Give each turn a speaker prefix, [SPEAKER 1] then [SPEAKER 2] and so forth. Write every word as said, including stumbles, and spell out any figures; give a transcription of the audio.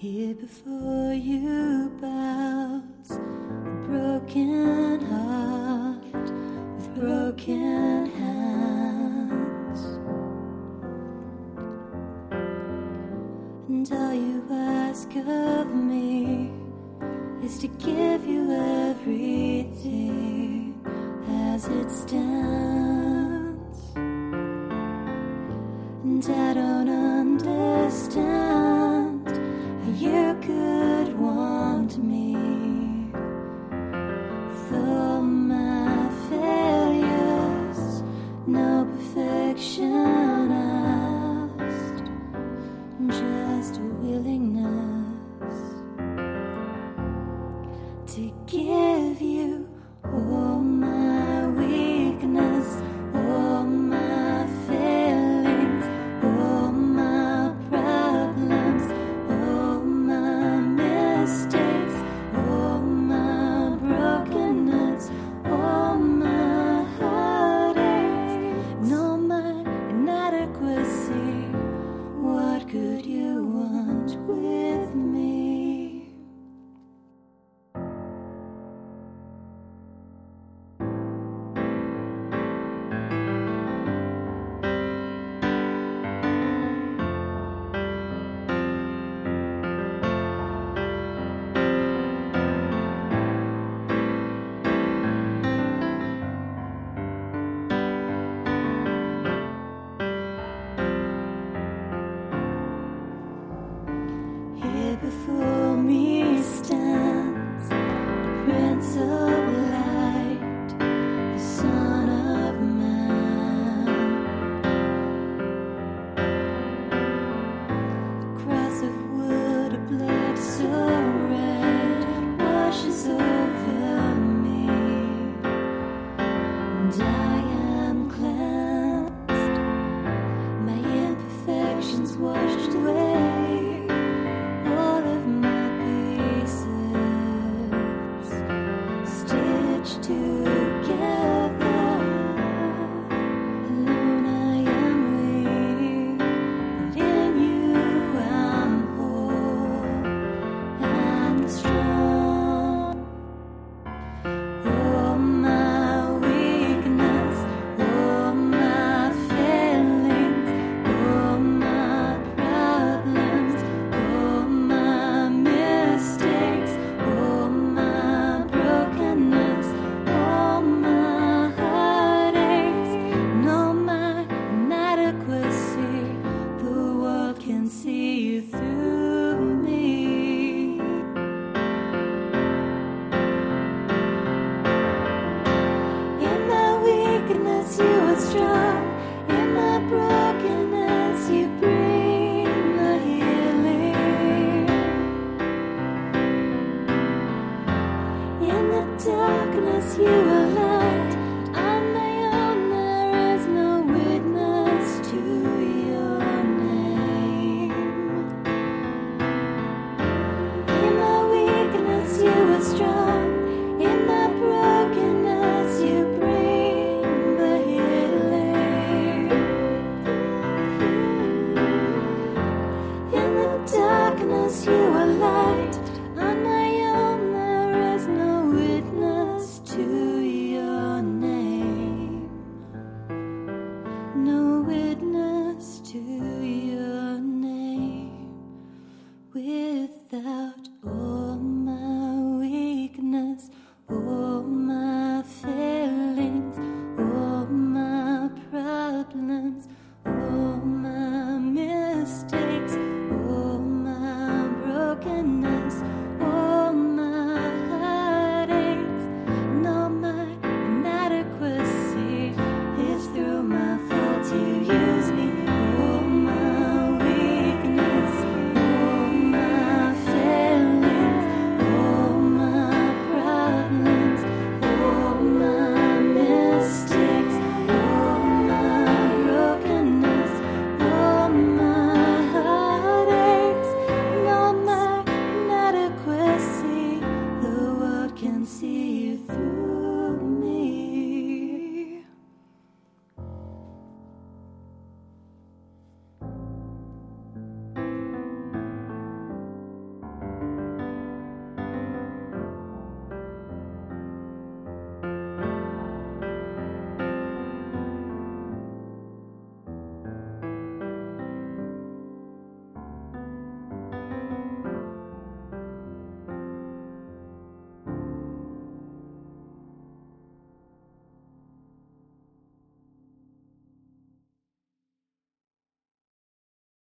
[SPEAKER 1] Here before you bows a broken heart with broken hands, and all you ask of me is to give you everything as it stands. And I don't understand how you could want me with all my failures, no perfection asked, just a willingness to give you all my weakness, all my failings, all my problems, all my mistakes, all my brokenness, all my heartaches, and all my inadequacy. What could you want with me? Here before me stands the Prince of Light, the Son of Man. The cross of wood, a blood so red washes over me, and I am cleansed, my imperfections washed away. All of my pieces stitched together. Alone I am weak, but in you I'm whole and strong. All my weakness, all my failings, all my problems, all my mistakes, all my brokenness, all my heartaches, and all my inadequacy. The world can see you through me. In my weakness, you are strong. In my brokenness, you bring the healing. In the darkness, you are light. On my own, there is no witness to your name. In my weakness, you are strong. In my brokenness, you bring the healing. In the darkness, you are light. On my own, there is no witness to your name. No witness to your name. Without all my weakness, all my failings, all my problems, all my mistakes, all my brokenness, all my heartaches, and all my inadequacy. It's through my fault you use me. All my weakness, all my failings, all my problems, all my mistakes, all my brokenness, all my heartaches, and all my inadequacy. The world can see you through